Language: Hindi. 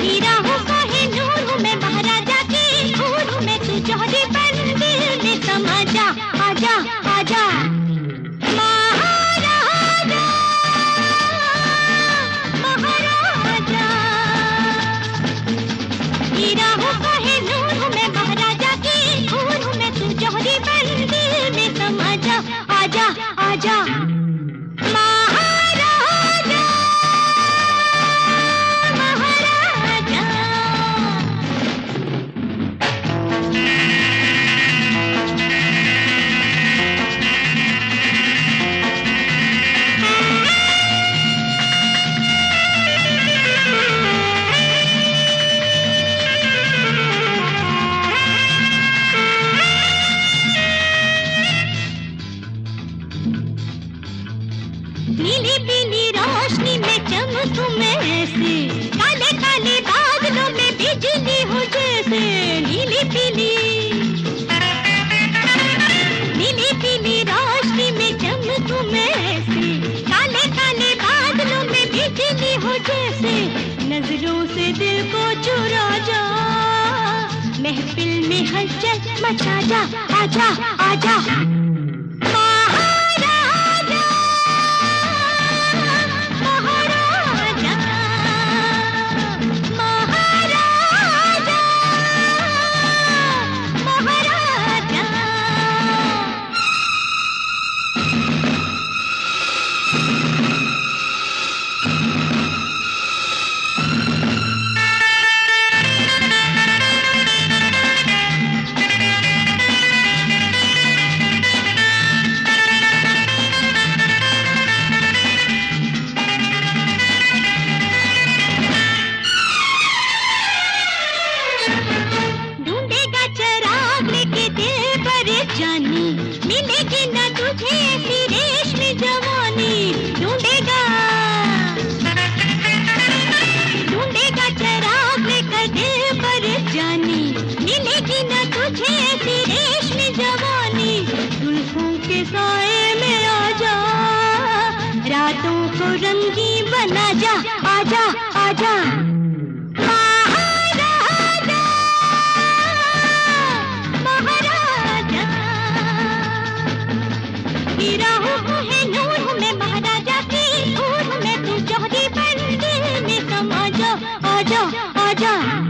हीरा हूँ काहे नूर हूँ मैं महाराजा की हूर हूँ मैं तू जौहरी बन दिल में समा जा आजा आजा महाराजा महाराजा हीरा हूँ काहे नूर हूँ मैं महाराजा की हूर हूँ मैं तू जौहरी बन दिल में समा जा आजा आजा नीली पीली रोशनी में चमकूं मैं ऐसे काले काले बादलों में बिजली हूँ जैसे नीली पीली रोशनी में चमकूं मैं ऐसे काले काले बादलों में बिजली हूँ जैसे नजरों से दिल को चुरा जा महफिल में हलचल मचा जा आजा आजा जानी मिलेगी ना तुझे ऐसी रेशमी जवानी ढूंढेगा चराग लेकर दिल पर जानी मिलेगी ना तुझे ऐसी रेशमी जवानी जुल्फों के साए में आ जा रातों को रंगी बना जा आजा आजा हीरा हूँ है नूर हूँ मैं महाराजा की हूर हूँ मैं तू जौहरी बन दिल में समा जा आजा आजा